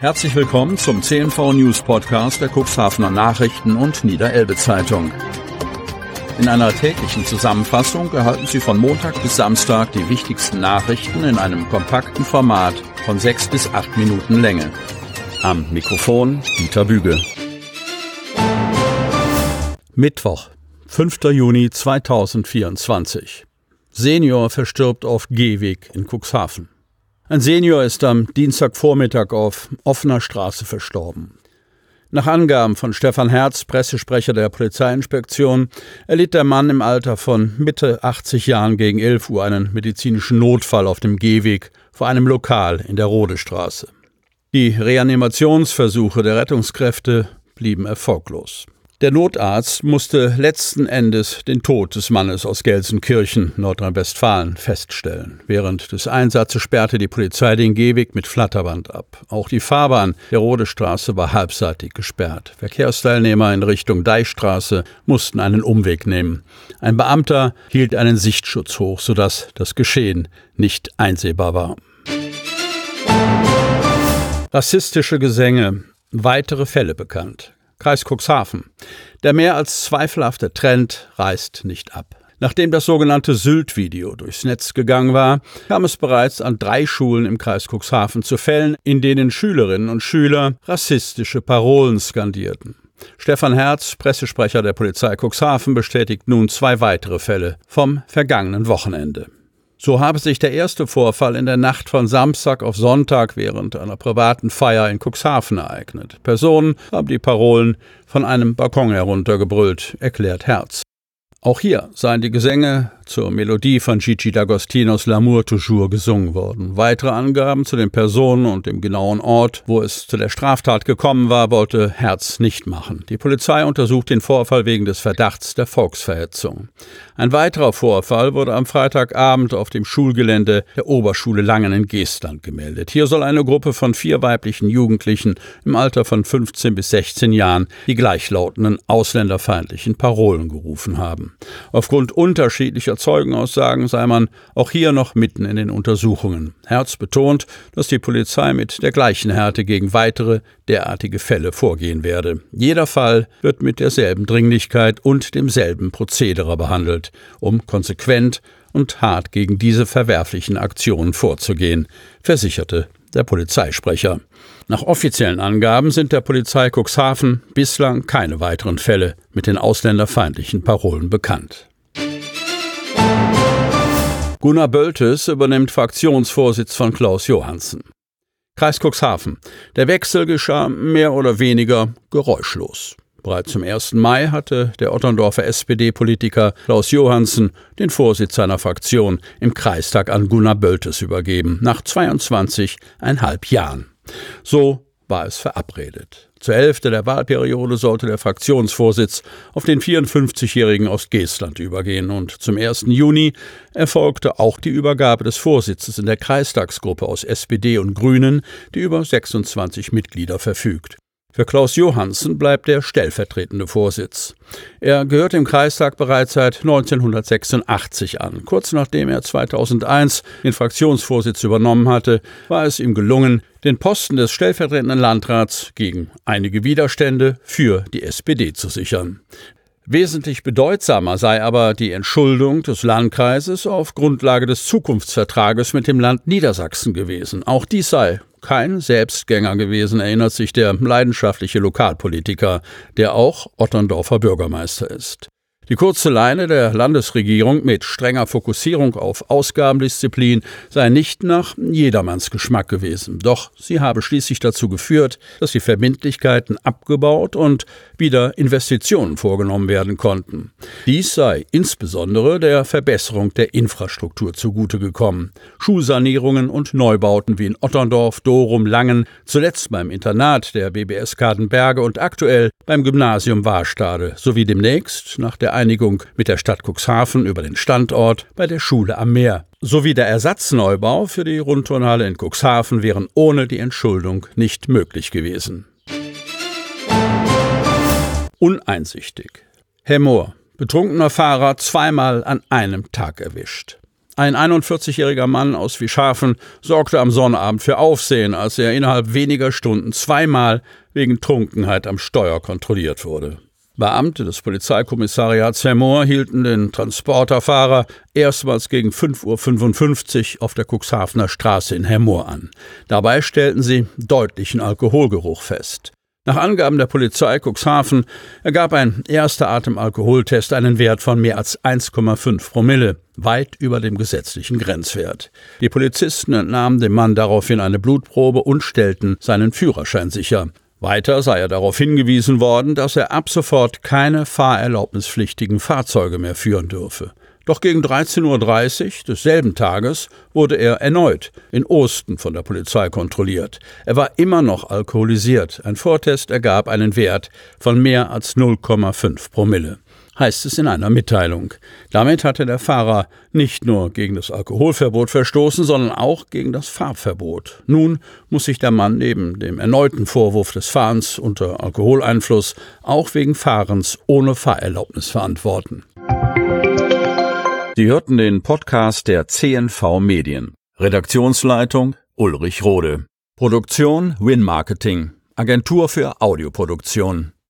Herzlich willkommen zum CNV News Podcast der Cuxhavener Nachrichten und Niederelbe Zeitung. In einer täglichen Zusammenfassung erhalten Sie von Montag bis Samstag die wichtigsten Nachrichten in einem kompakten Format von 6 bis 8 Minuten Länge. Am Mikrofon Dieter Büge. Mittwoch, 5. Juni 2024. Senior verstirbt auf Gehweg in Cuxhaven. Ein Senior ist am Dienstagvormittag auf offener Straße verstorben. Nach Angaben von Stefan Herz, Pressesprecher der Polizeiinspektion, erlitt der Mann im Alter von Mitte 80 Jahren gegen 11 Uhr einen medizinischen Notfall auf dem Gehweg vor einem Lokal in der Rodestraße. Die Reanimationsversuche der Rettungskräfte blieben erfolglos. Der Notarzt musste letzten Endes den Tod des Mannes aus Gelsenkirchen, Nordrhein-Westfalen, feststellen. Während des Einsatzes sperrte die Polizei den Gehweg mit Flatterband ab. Auch die Fahrbahn der Rodestraße war halbseitig gesperrt. Verkehrsteilnehmer in Richtung Deichstraße mussten einen Umweg nehmen. Ein Beamter hielt einen Sichtschutz hoch, sodass das Geschehen nicht einsehbar war. Rassistische Gesänge, weitere Fälle bekannt. Kreis Cuxhaven. Der mehr als zweifelhafte Trend reißt nicht ab. Nachdem das sogenannte Sylt-Video durchs Netz gegangen war, kam es bereits an 3 Schulen im Kreis Cuxhaven zu Fällen, in denen Schülerinnen und Schüler rassistische Parolen skandierten. Stefan Herz, Pressesprecher der Polizei Cuxhaven, bestätigt nun 2 weitere Fälle vom vergangenen Wochenende. So habe sich der erste Vorfall in der Nacht von Samstag auf Sonntag während einer privaten Feier in Cuxhaven ereignet. Personen haben die Parolen von einem Balkon heruntergebrüllt, erklärt Herz. Auch hier seien die Gesänge zur Melodie von Gigi D'Agostinos L'amour toujours gesungen worden. Weitere Angaben zu den Personen und dem genauen Ort, wo es zu der Straftat gekommen war, wollte Herz nicht machen. Die Polizei untersucht den Vorfall wegen des Verdachts der Volksverhetzung. Ein weiterer Vorfall wurde am Freitagabend auf dem Schulgelände der Oberschule Langen in Geestland gemeldet. Hier soll eine Gruppe von 4 weiblichen Jugendlichen im Alter von 15 bis 16 Jahren die gleichlautenden ausländerfeindlichen Parolen gerufen haben. Aufgrund unterschiedlicher Zeugenaussagen sei man auch hier noch mitten in den Untersuchungen. Herz betont, dass die Polizei mit der gleichen Härte gegen weitere derartige Fälle vorgehen werde. Jeder Fall wird mit derselben Dringlichkeit und demselben Prozedere behandelt, um konsequent und hart gegen diese verwerflichen Aktionen vorzugehen, versicherte der Polizeisprecher. Nach offiziellen Angaben sind der Polizei Cuxhaven bislang keine weiteren Fälle mit den ausländerfeindlichen Parolen bekannt. Gunnar Böltes übernimmt Fraktionsvorsitz von Klaus Johansen. Kreis Cuxhaven. Der Wechsel geschah mehr oder weniger geräuschlos. Bereits zum 1. Mai hatte der Otterndorfer SPD-Politiker Klaus Johansen den Vorsitz seiner Fraktion im Kreistag an Gunnar Böltes übergeben, nach 22,5 Jahren. So war es verabredet. Zur Hälfte der Wahlperiode sollte der Fraktionsvorsitz auf den 54-Jährigen aus Geestland übergehen und zum 1. Juni erfolgte auch die Übergabe des Vorsitzes in der Kreistagsgruppe aus SPD und Grünen, die über 26 Mitglieder verfügt. Für Klaus Johansen bleibt der stellvertretende Vorsitz. Er gehört dem Kreistag bereits seit 1986 an. Kurz nachdem er 2001 den Fraktionsvorsitz übernommen hatte, war es ihm gelungen, den Posten des stellvertretenden Landrats gegen einige Widerstände für die SPD zu sichern. Wesentlich bedeutsamer sei aber die Entschuldung des Landkreises auf Grundlage des Zukunftsvertrages mit dem Land Niedersachsen gewesen. Auch dies sei kein Selbstgänger gewesen, erinnert sich der leidenschaftliche Lokalpolitiker, der auch Otterndorfer Bürgermeister ist. Die kurze Leine der Landesregierung mit strenger Fokussierung auf Ausgabendisziplin sei nicht nach jedermanns Geschmack gewesen. Doch sie habe schließlich dazu geführt, dass die Verbindlichkeiten abgebaut und wieder Investitionen vorgenommen werden konnten. Dies sei insbesondere der Verbesserung der Infrastruktur zugute gekommen. Schulsanierungen und Neubauten wie in Otterndorf, Dorum, Langen, zuletzt beim Internat der BBS Kadenberge und aktuell beim Gymnasium Warstade sowie demnächst nach der Einigung mit der Stadt Cuxhaven über den Standort bei der Schule am Meer sowie der Ersatzneubau für die Rundturnhalle in Cuxhaven wären ohne die Entschuldung nicht möglich gewesen. Uneinsichtig. Herr Mohr, betrunkener Fahrer zweimal an einem Tag erwischt. Ein 41-jähriger Mann aus Vieschafen sorgte am Sonnabend für Aufsehen, als er innerhalb weniger Stunden zweimal wegen Trunkenheit am Steuer kontrolliert wurde. Beamte des Polizeikommissariats Hemmoor hielten den Transporterfahrer erstmals gegen 5:55 Uhr auf der Cuxhavener Straße in Hemmoor an. Dabei stellten sie deutlichen Alkoholgeruch fest. Nach Angaben der Polizei Cuxhaven ergab ein erster Atemalkoholtest einen Wert von mehr als 1,5 Promille, weit über dem gesetzlichen Grenzwert. Die Polizisten entnahmen dem Mann daraufhin eine Blutprobe und stellten seinen Führerschein sicher. Weiter sei er darauf hingewiesen worden, dass er ab sofort keine fahrerlaubnispflichtigen Fahrzeuge mehr führen dürfe. Doch gegen 13:30 Uhr desselben Tages wurde er erneut in Osten von der Polizei kontrolliert. Er war immer noch alkoholisiert. Ein Vortest ergab einen Wert von mehr als 0,5 Promille. Heißt es in einer Mitteilung. Damit hatte der Fahrer nicht nur gegen das Alkoholverbot verstoßen, sondern auch gegen das Fahrverbot. Nun muss sich der Mann neben dem erneuten Vorwurf des Fahrens unter Alkoholeinfluss auch wegen Fahrens ohne Fahrerlaubnis verantworten. Sie hörten den Podcast der CNV Medien. Redaktionsleitung Ulrich Rode. Produktion Win Marketing, Agentur für Audioproduktion.